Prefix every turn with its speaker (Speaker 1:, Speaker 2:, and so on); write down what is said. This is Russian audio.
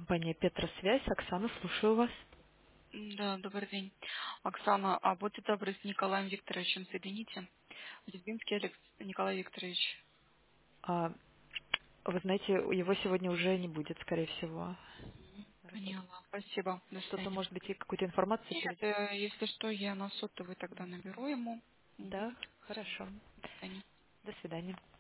Speaker 1: Компания «Петросвязь». Оксана, слушаю вас.
Speaker 2: Да, добрый день. Оксана, а будьте добры, с Николаем Викторовичем соедините. Литвинский Николай Викторович.
Speaker 1: А, Вы знаете, его сегодня уже не будет, скорее всего.
Speaker 2: Поняла. Спасибо. До
Speaker 1: Что-то,
Speaker 2: свидания.
Speaker 1: может быть, и какую-то информацию
Speaker 2: Нет,
Speaker 1: перед...
Speaker 2: если что, я на сотовый тогда наберу ему.
Speaker 1: Да,
Speaker 2: Все.
Speaker 1: хорошо.
Speaker 2: До свидания.
Speaker 1: До свидания.